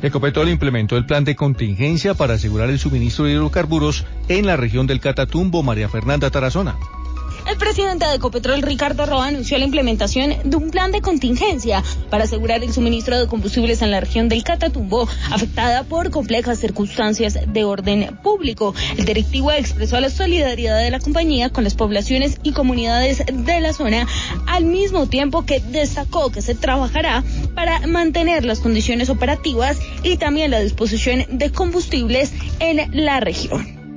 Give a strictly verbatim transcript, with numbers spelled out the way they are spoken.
Ecopetrol implementó el plan de contingencia para asegurar el suministro de hidrocarburos en la región del Catatumbo. María Fernanda Tarazona. El presidente de Ecopetrol, Ricardo Roa, anunció la implementación de un plan de contingencia para asegurar el suministro de combustibles en la región del Catatumbo, afectada por complejas circunstancias de orden público. El directivo expresó la solidaridad de la compañía con las poblaciones y comunidades de la zona, al mismo tiempo que destacó que se trabajará para mantener las condiciones operativas y también la disposición de combustibles en la región.